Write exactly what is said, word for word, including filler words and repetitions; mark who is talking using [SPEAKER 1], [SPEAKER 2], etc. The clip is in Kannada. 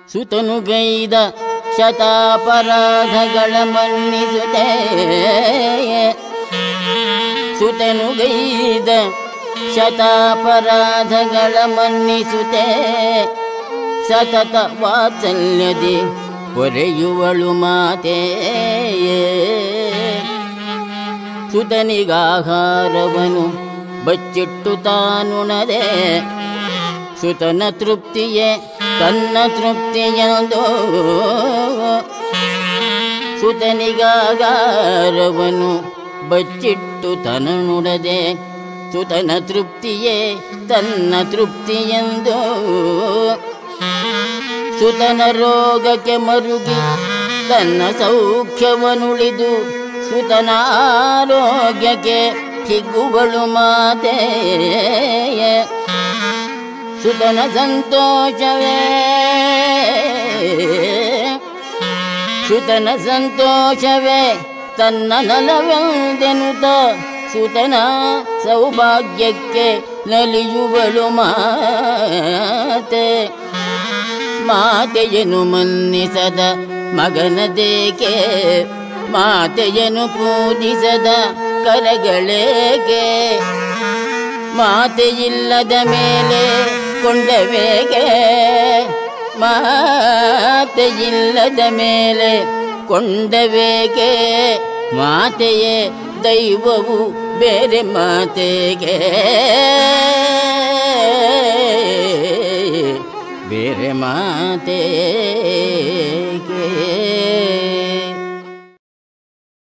[SPEAKER 1] ಸುತನುಗೈದ ಶತಾಪರಾಧಗಳ ಮನ್ನಿಸುತ್ತೆ. ಸುತನುಗೈದ ಶತಾಪರಾಧಗಳ ಮನ್ನಿಸುತ್ತೆ. ಸತತ ವಾತ್ಸಲ್ಯದಿ ಪೊರೆಯುವಳು ಮಾತೇ. ಸುತನಿಗಾಹಾರವನು ಬಚ್ಚಿಟ್ಟು ತಾನುಣದೆ. ಸುತನ ತೃಪ್ತಿಯೇ ತನ್ನ ತೃಪ್ತಿಯೆಂದು. ಸುತನಿಗಾಹಾರವನು ಬಚ್ಚಿಟ್ಟು ತನನುಡದೆ. ಸುತನ ತೃಪ್ತಿಯೇ ತನ್ನ ತೃಪ್ತಿಯೆಂದು. ಸುತನ ರೋಗಕ್ಕೆ ಮರುಗಿ ತನ್ನ ಸೌಖ್ಯವನುಳಿದು. ಸುತನ ಆರೋಗ್ಯಕ್ಕೆ ಹಿಗ್ಗುವಳು ಮಾತೇ. ಸುತನ ಸಂತೋಷವೇ ಸುತನ ಸಂತೋಷವೇ ತನ್ನ ನಲವೆಂದೆನುತ. ಸುತನ ಸೌಭಾಗ್ಯಕ್ಕೆ ನಲಿಯುವಳು ಮಾತೆ. ಮಾತೆಯನು ಮನ್ನಿಸದ ಮಗನದೇಕೆ. ಮಾತೆಯನು ಪೂಜಿಸದ ಕರಗಳೇಕೆ. ಮಾತೆಯಿಲ್ಲದ ಮೇಲೆ ಕೊಂಡವೇಕೆ. ಮಾತೆಯಿಲ್ಲದ ಮೇಲೆ ಕೊಂಡವೇಕೆ. ಮಾತೆಯೇ ದೈವವು ಬೇರೆ ಮಾತೆಗೆ. ಬೇರೆ ಮಾತೆ